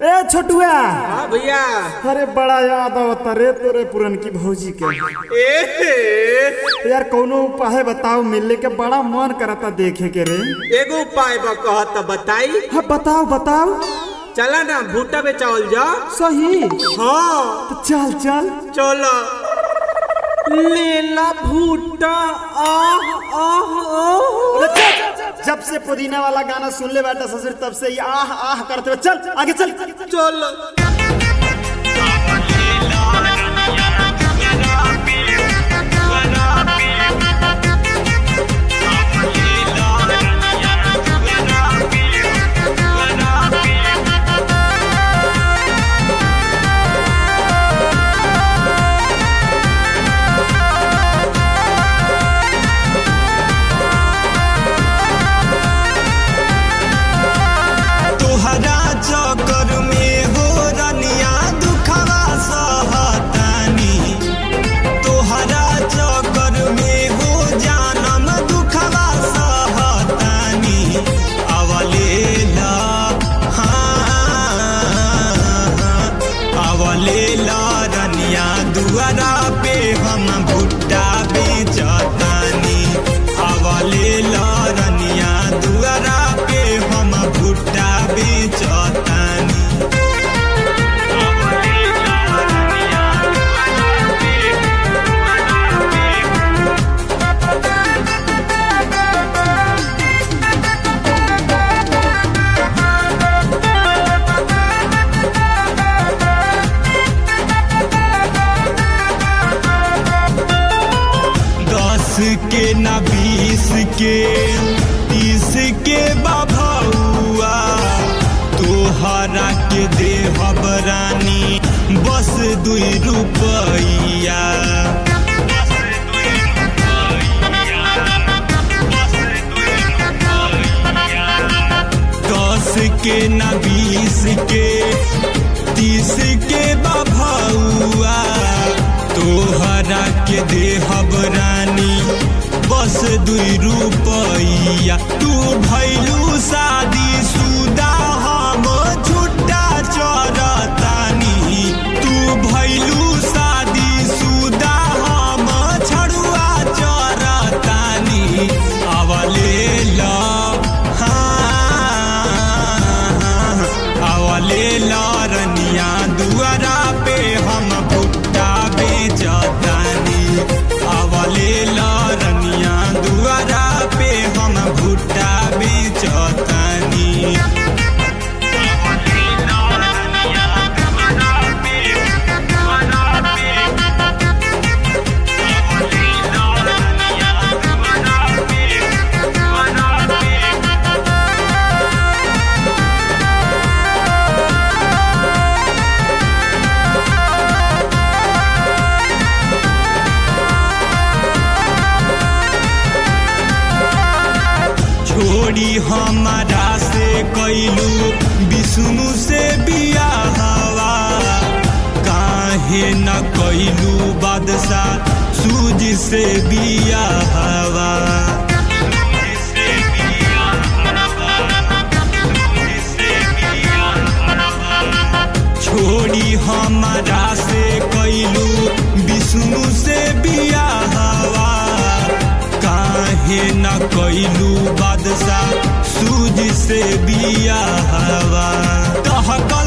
ए छोटुआ। हाँ भैया। अरे बड़ा याद आवता रे तोरे पुरन की भौजी के। यार कौनो उपाय बताओ, मिलने के बड़ा मन करता देखे के रे। एगो उपाय कहत बताई। हाँ बताओ बताओ। चला ना भुट्टा पे चावल जा। सही। हाँ तो चल चल चलो। लेला भुट्टा आह आह आह। जब से पुदीना वाला गाना सुन ले बेटा ससुर तब से आह आह करते हुए चल आगे चल चल। दुआरा पे हम भुट्टा बेचतानी, अवले लरनिया दुआरा पे हम भुट्टा बेचतानी। के ना 20 के 30 के बाबुआ तोहरा के देहब रानी बस 2 रुपया। 10 के ना 20 के 30 के बाबुआ तोहरा के देहब रानी बस 2 रुपया। तू भैलू शादी सुदा हम छुट्टा चरतानी, तू भैलू शादी सुदा हम छड़ुआ चरतानी। अवले अवले लरनिया दुआरा पे हम भुट्टा बेचतानी, अवले लरनिया दुआरा पे हम भुट्टा बेचतानी। छोड़ी हमारा से कैलू विष्णु से बियाहवा, काहे न कैलू बादशाह सूज से बियाहवा। छोड़ी हमारा से कैलू विष्णु से बियाहवा, काहे न कैलू बादशाह सूज से बियाहवा।